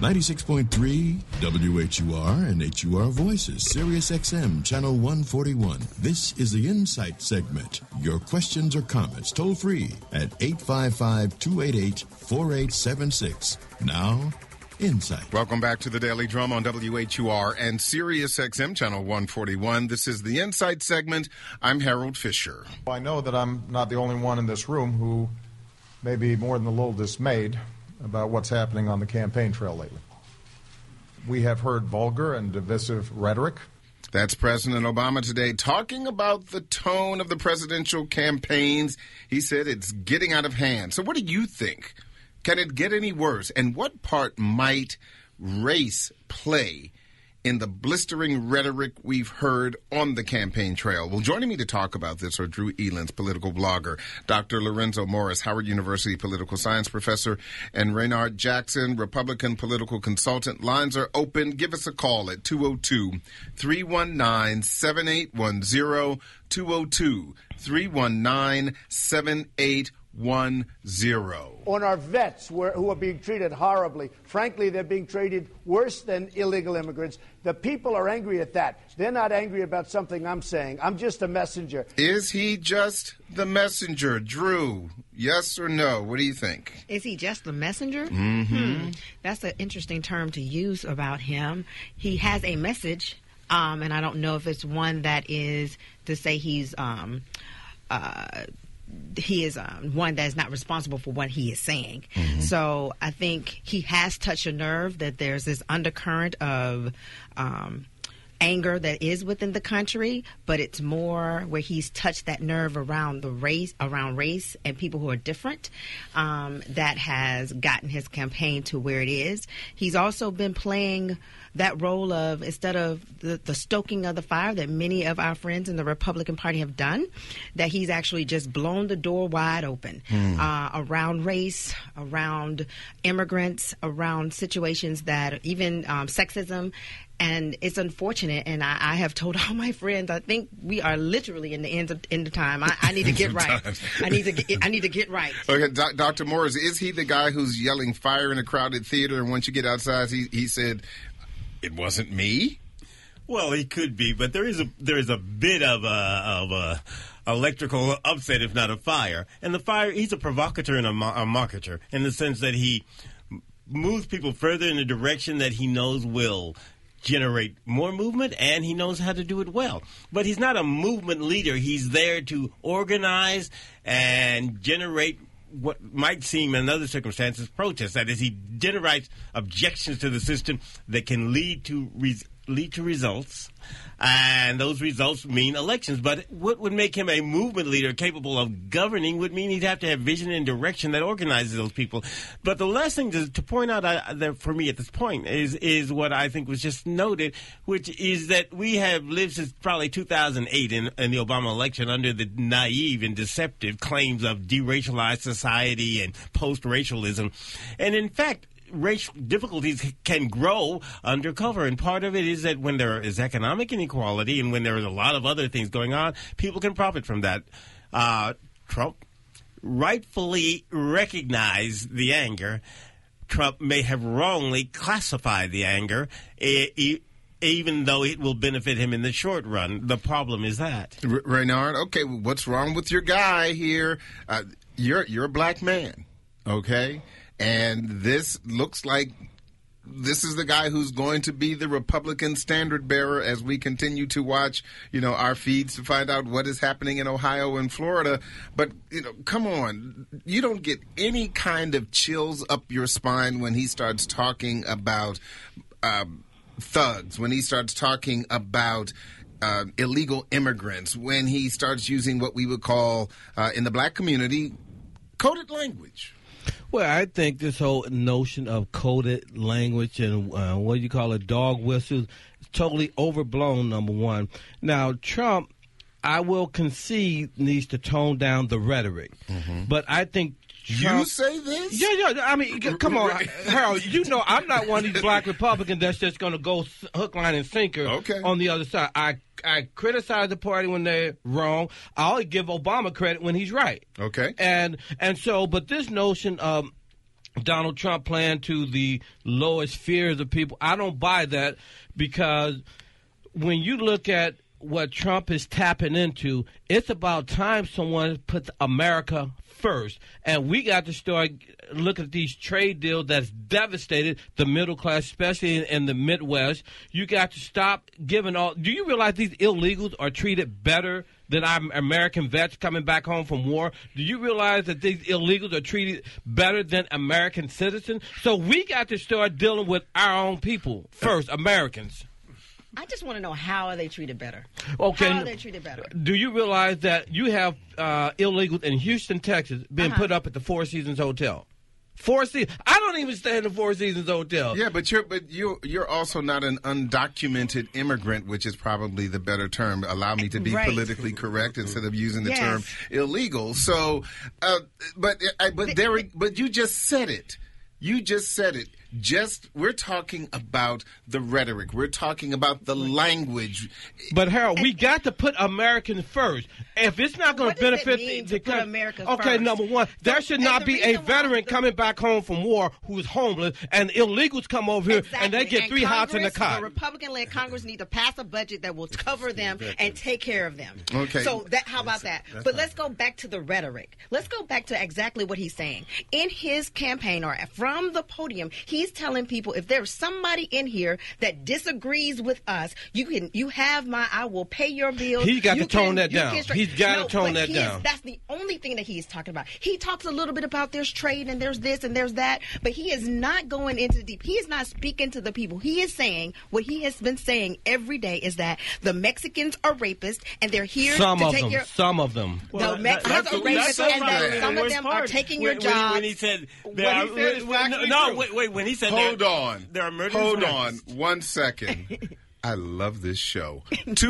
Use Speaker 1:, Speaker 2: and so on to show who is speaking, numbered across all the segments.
Speaker 1: 96.3 WHUR and HUR Voices, Sirius XM, Channel 141. This is the Insight segment. Your questions or comments toll free at 855-288-4876. Now, Insight.
Speaker 2: Welcome back to the Daily Drum on WHUR and Sirius XM, Channel 141. This is the Insight segment. I'm Harold Fisher.
Speaker 3: I know that I'm not the only one in this room who may be more than a little dismayed about what's happening on the campaign trail lately. We have heard vulgar and divisive rhetoric.
Speaker 2: That's President Obama today talking about the tone of the presidential campaigns. He said it's getting out of hand. So what do you think? Can it get any worse? And what part might race play in the blistering rhetoric we've heard on the campaign trail? Well, joining me to talk about this are Drew Elands, political blogger, Dr. Lorenzo Morris, Howard University political science professor, and Raynard Jackson, Republican political consultant. Lines are open. Give us a call at 202-319-7810, 202-319-7810.
Speaker 4: On our vets who are being treated horribly. Frankly, they're being treated worse than illegal immigrants. The people are angry at that. They're not angry about something I'm saying. I'm just a messenger.
Speaker 2: Is he just the messenger? Drew, yes or no? What do you think?
Speaker 5: Is he just the messenger?
Speaker 2: Mm-hmm.
Speaker 5: That's an interesting term to use about him. He has a message, and I don't know if it's one that is to say he's he is one that is not responsible for what he is saying. Mm-hmm. So I think he has touched a nerve, that there's this undercurrent of anger that is within the country, but it's more where he's touched that nerve around race and people who are different, that has gotten his campaign to where it is. He's also been playing that role of, instead of the stoking of the fire that many of our friends in the Republican Party have done, that he's actually just blown the door wide open around race, around immigrants, around situations that even sexism. And it's unfortunate, and I have told all my friends, I think we are literally in the end of time. I need to get right. I need to get right.
Speaker 2: Okay, Dr. Morris, is he the guy who's yelling fire in a crowded theater, and once you get outside, he said, "It wasn't me"?
Speaker 6: Well, he could be, but there is a bit of a electrical upset, if not a fire. And the fire, he's a provocateur and a marketer, in the sense that he moves people further in a direction that he knows will generate more movement, and he knows how to do it well. But he's not a movement leader. He's there to organize and generate what might seem in other circumstances protests. That is, he generates objections to the system that can lead to results, and those results mean elections. But what would make him a movement leader capable of governing would mean he'd have to have vision and direction that organizes those people. But the last thing to point out for me at this point is what I think was just noted, which is that we have lived since probably 2008 in the Obama election under the naive and deceptive claims of deracialized society and post-racialism. And in fact, racial difficulties can grow undercover, and part of it is that when there is economic inequality and when there is a lot of other things going on, people can profit from that. Trump rightfully recognized the anger. Trump may have wrongly classified the anger, even though it will benefit him in the short run. The problem is that.
Speaker 2: Raynard, okay, what's wrong with your guy here? You're a black man, okay? And this looks like this is the guy who's going to be the Republican standard bearer as we continue to watch, our feeds to find out what is happening in Ohio and Florida. But, come on. You don't get any kind of chills up your spine when he starts talking about thugs, when he starts talking about illegal immigrants, when he starts using what we would call, in the black community, coded language.
Speaker 7: Well, I think this whole notion of coded language and what you call it, dog whistles, is totally overblown, number one. Now, Trump, I will concede, needs to tone down the rhetoric. Mm-hmm. But I think Trump,
Speaker 2: you say this?
Speaker 7: Yeah. I mean, come on, Harold. I'm not one of these black Republicans that's just going to go hook, line, and sinker on the other side. I criticize the party when they're wrong. I'll give Obama credit when he's right.
Speaker 2: Okay.
Speaker 7: And so, but this notion of Donald Trump playing to the lowest fears of people. I don't buy that, because when you look at what Trump is tapping into, it's about time someone puts America first. And we got to start looking at these trade deals that's devastated the middle class, especially in the Midwest. You got to stop giving all. Do you realize these illegals are treated better than our American vets coming back home from war? Do you realize that these illegals are treated better than American citizens? So we got to start dealing with our own people first, Americans.
Speaker 5: I just want to know, how are they treated better?
Speaker 7: Okay.
Speaker 5: How are they treated better?
Speaker 7: Do you realize that you have illegals in Houston, Texas, being put up at the Four Seasons Hotel? Four Seasons. I don't even stay in the Four Seasons Hotel.
Speaker 2: Yeah, but you're also not an undocumented immigrant, which is probably the better term. Allow me to be politically correct instead of using the term illegal. So, but you just said it. You just said it. We're talking about the rhetoric. We're talking about the language.
Speaker 7: But Harold, we got to put Americans first. If it's not going to benefit
Speaker 5: the country, America
Speaker 7: okay,
Speaker 5: first?
Speaker 7: Number one, there should not be a veteran coming back home from war who's homeless, and illegals come over here and they get three hots in the car.
Speaker 5: The Republican-led Congress need to pass a budget that will cover them and take care of them.
Speaker 2: Okay.
Speaker 5: So how about that? But let's go back to the rhetoric. Let's go back to exactly what he's saying in his campaign, or from the podium. He's telling people, if there's somebody in here that disagrees with us, I will pay your bills.
Speaker 7: He's got to tone that down. He's got to tone that down.
Speaker 5: That's the only thing that he's talking about. He talks a little bit about there's trade and there's this and there's that, but he is not going into deep. He is not speaking to the people. He is saying what he has been saying every day is that the Mexicans are rapists and they're here to take your...
Speaker 7: Some of them.
Speaker 5: The Mexicans are rapists and that some of them are taking your jobs.
Speaker 6: When he said... When he said...
Speaker 2: Hold on.
Speaker 6: There are murders.
Speaker 2: Hold on 1 second. I love this show.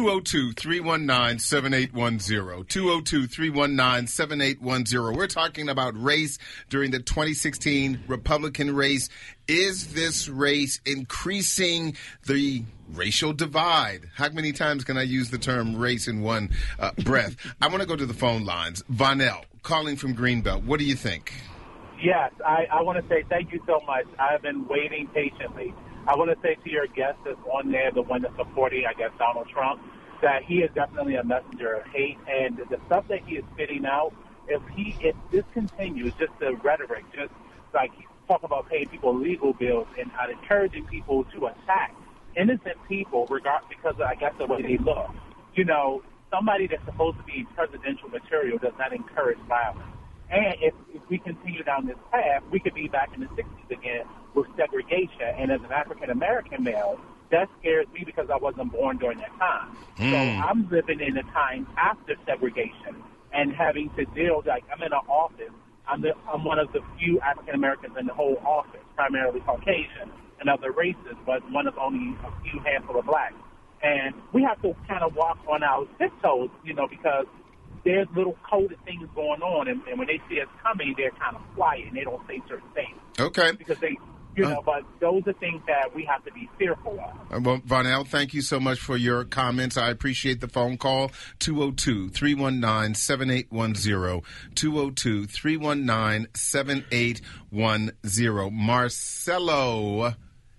Speaker 2: 202-319-7810. 202-319-7810. We're talking about race during the 2016 Republican race. Is this race increasing the racial divide? How many times can I use the term race in one breath? I want to go to the phone lines. Vonell, calling from Greenbelt. What do you think?
Speaker 8: Yes, I want to say thank you so much. I have been waiting patiently. I want to say to your guest that's on there, the one that's supporting, I guess, Donald Trump, that he is definitely a messenger of hate. And the stuff that he is spitting out, if this continues, just the rhetoric, just like he's talking about paying people legal bills and encouraging people to attack innocent people because of, I guess, the way they look. You know, somebody that's supposed to be presidential material does not encourage violence. And if we continue down this path, we could be back in the 60s again with segregation. And as an African-American male, that scares me because I wasn't born during that time. So I'm living in a time after segregation and having to deal, like I'm in an office. I'm one of the few African-Americans in the whole office, primarily Caucasian and other races, but one of only a few handful of blacks. And we have to kind of walk on our tiptoes, because there's little coded things going on, and when they see us coming, they're kind of quiet and they don't say certain things.
Speaker 2: Okay.
Speaker 8: Because they, but those are things that we have to be fearful of.
Speaker 2: Well, Vonell, thank you so much for your comments. I appreciate the phone call. 202-319-7810. 202-319-7810. Marcelo.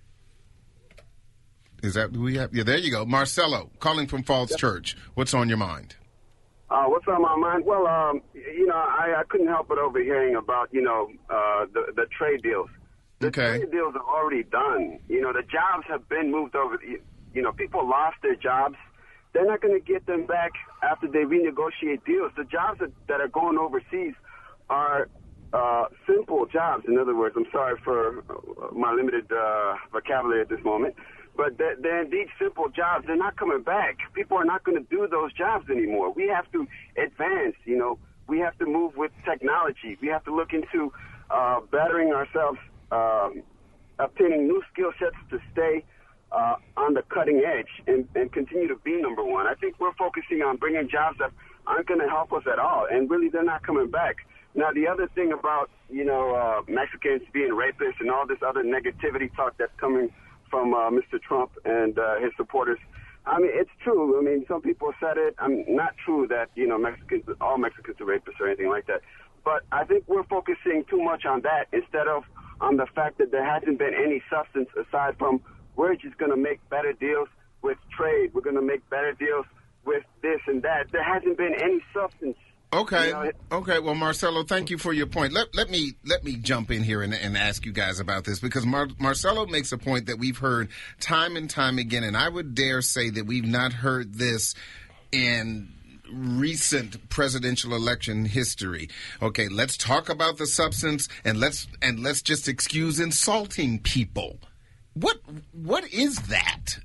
Speaker 2: Is that who we have? Yeah, there you go. Marcelo, calling from Falls Church. What's on your mind?
Speaker 9: What's on my mind? Well, I couldn't help but overhearing about, the trade deals. The trade deals are already done. The jobs have been moved over. People lost their jobs. They're not going to get them back after they renegotiate deals. The jobs that are going overseas are simple jobs. In other words, I'm sorry for my limited vocabulary at this moment. But they're indeed simple jobs. They're not coming back. People are not going to do those jobs anymore. We have to advance, We have to move with technology. We have to look into bettering ourselves, obtaining new skill sets to stay on the cutting edge and continue to be number one. I think we're focusing on bringing jobs that aren't going to help us at all, and really they're not coming back. Now, the other thing about, Mexicans being rapists and all this other negativity talk that's coming from Mr. Trump and his supporters. I mean, it's true. I mean, some people said it. Not true that, all Mexicans are rapists or anything like that. But I think we're focusing too much on that instead of on the fact that there hasn't been any substance aside from we're just going to make better deals with trade. We're going to make better deals with this and that. There hasn't been any substance.
Speaker 2: Okay. Okay. Well, Marcelo, thank you for your point. Let me jump in here and ask you guys about this, because Marcelo makes a point that we've heard time and time again, and I would dare say that we've not heard this in recent presidential election history. Okay, let's talk about the substance, and let's just excuse insulting people. What is that?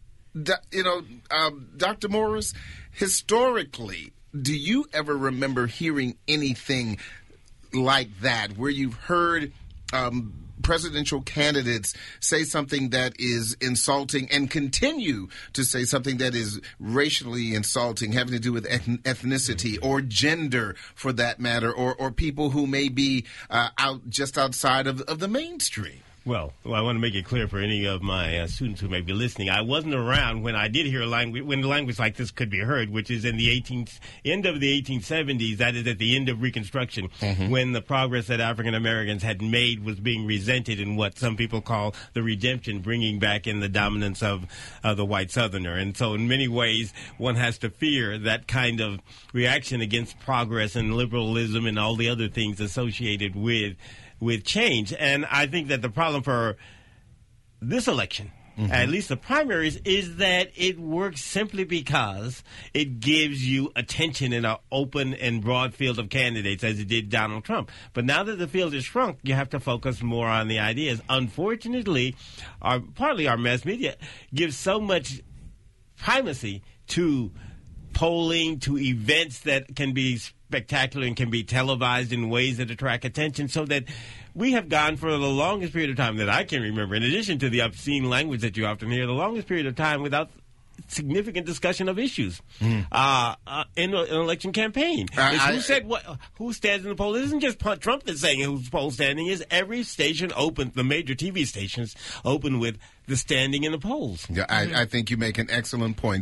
Speaker 2: Dr. Morris, historically, do you ever remember hearing anything like that, where you've heard presidential candidates say something that is insulting and continue to say something that is racially insulting, having to do with ethnicity or gender, for that matter, or people who may be just outside of the mainstream?
Speaker 6: Well, I want to make it clear for any of my students who may be listening. I wasn't around when I did hear when language like this could be heard, which is in the end of the 1870s. That is at the end of Reconstruction, when the progress that African Americans had made was being resented in what some people call the redemption, bringing back in the dominance of the white Southerner. And so in many ways, one has to fear that kind of reaction against progress and liberalism and all the other things associated with change. And I think that the problem for this election, at least the primaries, is that it works simply because it gives you attention in an open and broad field of candidates, as it did Donald Trump. But now that the field is shrunk, you have to focus more on the ideas. Unfortunately, partly our mass media gives so much primacy to polling, to events that can be spectacular and can be televised in ways that attract attention, so that we have gone for the longest period of time that I can remember, in addition to the obscene language that you often hear, the longest period of time without significant discussion of issues in an election campaign. Who stands in the poll? It isn't just Trump that's saying whose poll standing is. Every station open, the major TV stations open with the standing in the polls.
Speaker 2: Yeah, I think you make an excellent point.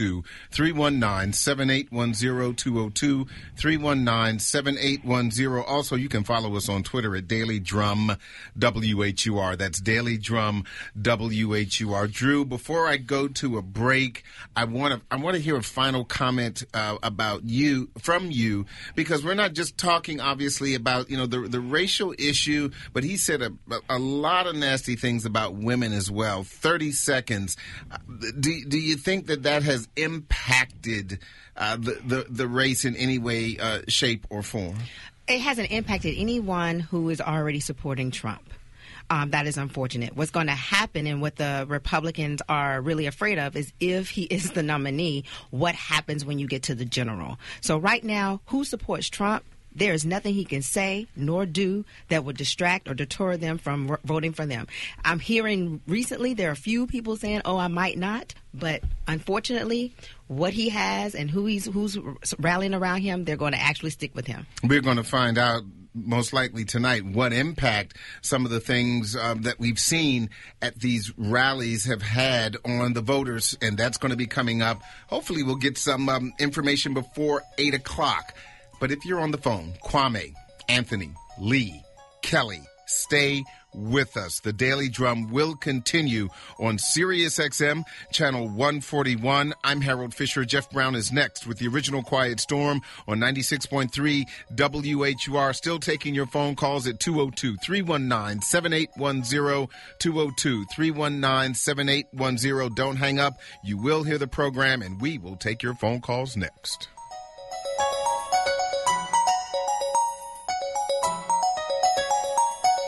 Speaker 2: 202-319-7810, 202-319-7810. Also, you can follow us on Twitter at Daily Drum WHUR. That's Daily Drum WHUR. Drew, before I go to a break, I want to hear a final comment from you, because we're not just talking, obviously, about the racial issue, but he said a lot of nasty things about women as well. 30 seconds. Do you think that has impacted the race in any way, shape, or form?
Speaker 5: It hasn't impacted anyone who is already supporting Trump. That is unfortunate. What's going to happen, and what the Republicans are really afraid of, is if he is the nominee, what happens when you get to the general. So right now, who supports Trump? There is nothing he can say nor do that would distract or deter them from voting for them. I'm hearing recently there are a few people saying, I might not. But unfortunately, what he has and who's rallying around him, they're going to actually stick with him.
Speaker 2: We're going to find out most likely tonight what impact some of the things that we've seen at these rallies have had on the voters. And that's going to be coming up. Hopefully we'll get some information before 8 o'clock. But if you're on the phone, Kwame, Anthony, Lee, Kelly, stay with us. The Daily Drum will continue on Sirius XM, channel 141. I'm Harold Fisher. Jeff Brown is next with the original Quiet Storm on 96.3 WHUR. Still taking your phone calls at 202-319-7810, 202-319-7810. Don't hang up. You will hear the program, and we will take your phone calls next.